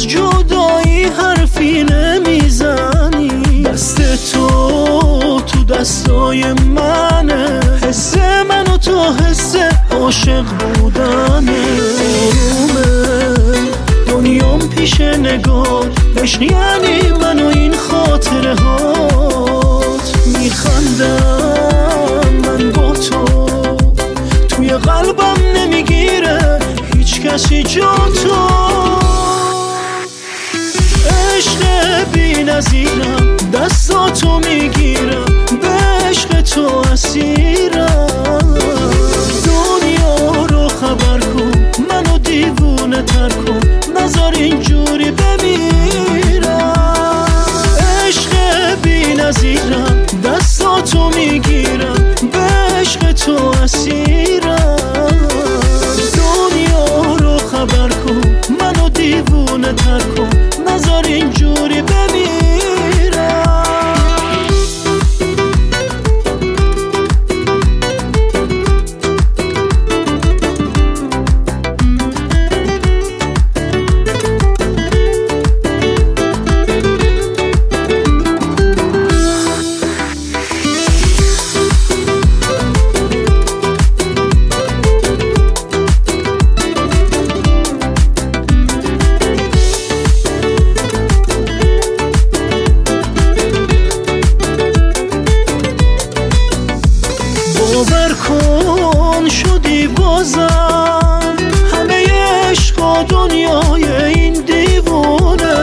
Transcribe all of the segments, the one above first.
جدایی حرفی نمیزنی. دست تو دستای منه، حس من و تو حس عاشق بودنه. آرومه دنیام پیش نگاه بشنی، یعنی من و این خاطره هات. میخندم من با تو، توی قلبم نمیگیره هیچ کسی جا تو. عشق بی نظیرم، دستاتو میگیرم، به عشق تو اسیرم. دنیا رو خبر کن، منو دیوونه تر کن، نذار اینجوری بمیرم. عشق بی نظیرم، دستاتو میگیرم، به عشق تو اسیرم. دنیا رو خبر کن، منو دیوونه تر کن، نذار اینجوری بمیرم. باور کن شدی بازم همه عشق و دنیای این دیوونه.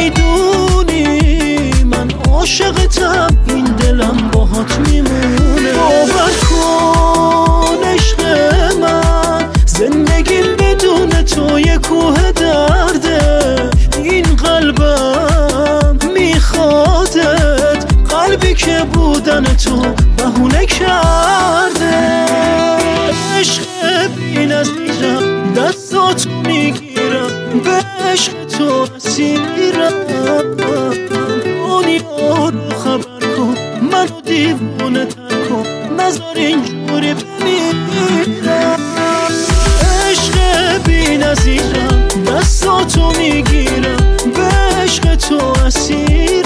میدونی من عاشقتم، این دلم باهات میمونه. باور کن عشق من، زندگیم بدون تو یه کوه درده. این قلبم میخوادت، قلبی که بودن تو بهونه کرده. عشق بی نظیرم، دستاتو میگیرم، به عشق تو اسیرم. دنیا رو خبر کن، منو دیوونه تر کن، نذار اینجوری بمیرم. عشق بی نظیرم، دستاتو میگیرم، به عشق تو اسیرم.